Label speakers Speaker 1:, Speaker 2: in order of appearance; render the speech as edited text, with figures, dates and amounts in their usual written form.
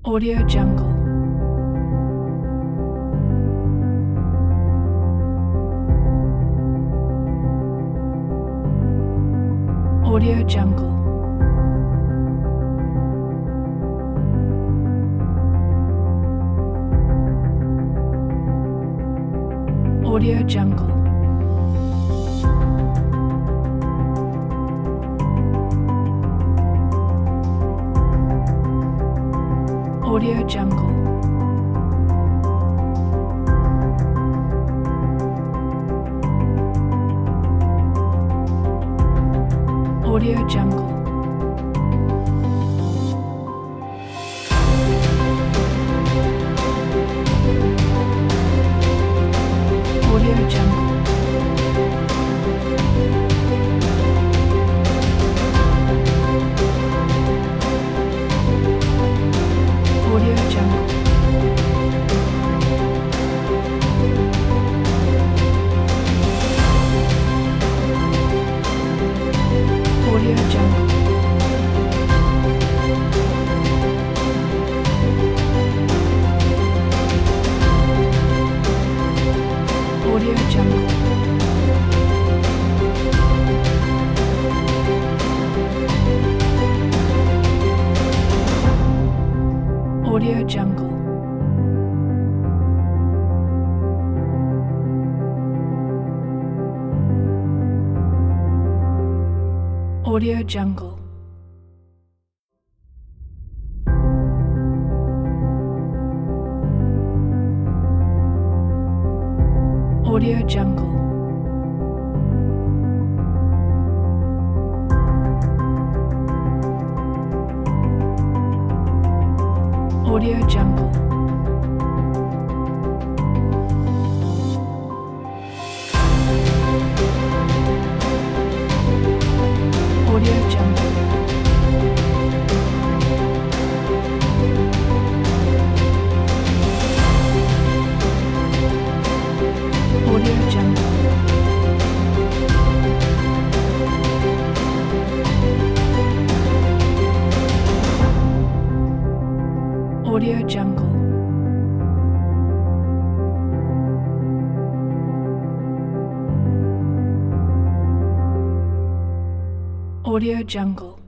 Speaker 1: Audio Jungle. Audio Jungle. Audio Jungle. Audio Jungle. Audio Jungle. Audio Jungle. Audio Jungle. Audio Jungle. Audio Jungle. Audio Jungle. Audio Jungle. Audio Jungle. Audio Jungle. Audio Jungle. Audio Jungle. Audio Jungle. Audio Jungle.